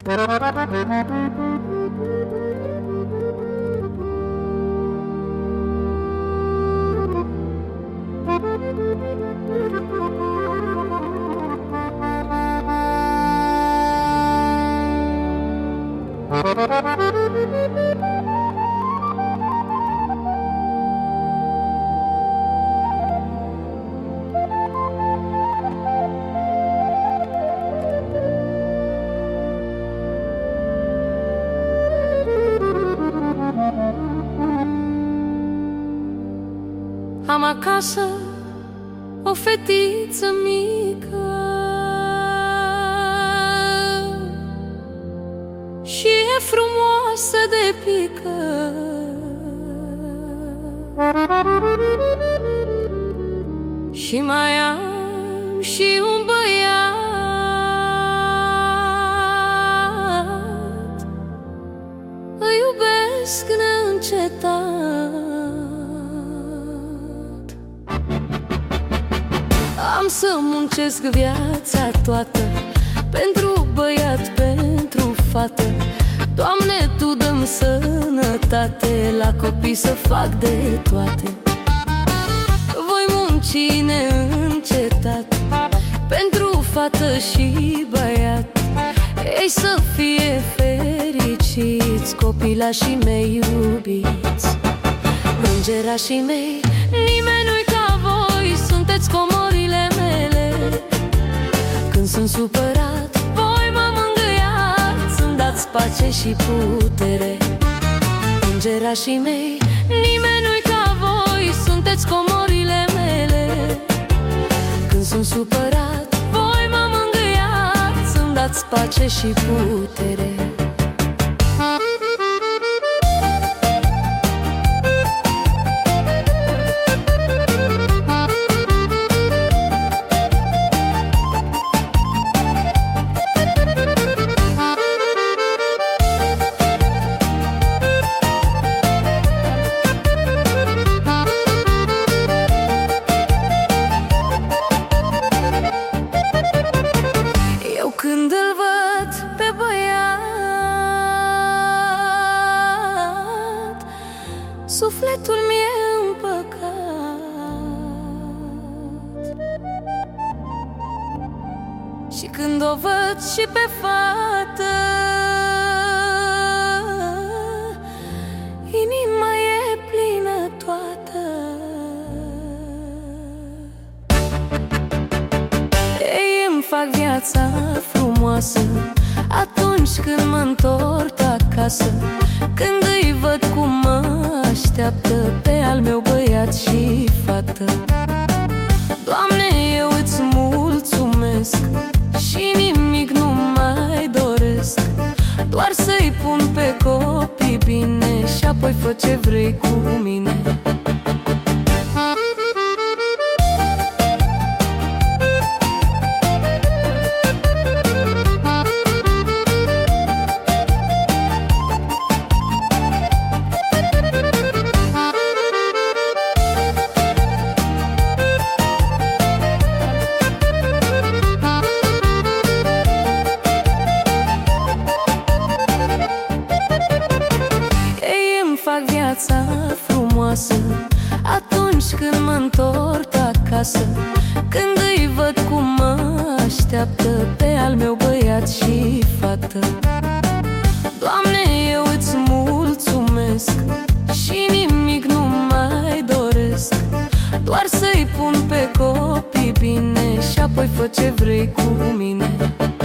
Am acasă o fetiță mică și e frumoasă de pică. Și mai am și un băiat, îi iubesc neîncetat. Am să muncesc viața toată pentru băiat, pentru fată. Doamne, Tu dă-mi sănătate, la copii să fac de toate. Voi munci neîncetat pentru fată și băiat, ei să fie fericiți, copilașii mei iubiți. Îngerașii mei, nimeni nu-i ca voi, sunteți comorile mele. Când sunt supărat, voi mă mângâiați, îmi dați pace și putere. Îngerașii mei, nimeni nu-i ca voi, sunteți comorile mele. Când sunt supărat, voi mă mângâiați, îmi dați pace și putere. Când îl văd pe băiat, sufletul mi-e împăcat. Și când o văd și pe fată, inima e plină toată. Ei îmi fac viața frumoasă atunci când mă întorc acasă, când îi văd cum mă așteaptă pe al meu băiat și fată. Doamne, eu îți mulțumesc și nimic nu mai doresc, doar să-i pun pe copii bine și apoi fă ce vrei cu mine. Fac viața frumoasă atunci când mă întorc acasă, când îi văd cum mă așteaptă pe al meu băiat și fată. Doamne, eu îți mulțumesc și nimic nu mai doresc, doar să-i pun pe copii bine și apoi fă ce vrei cu mine.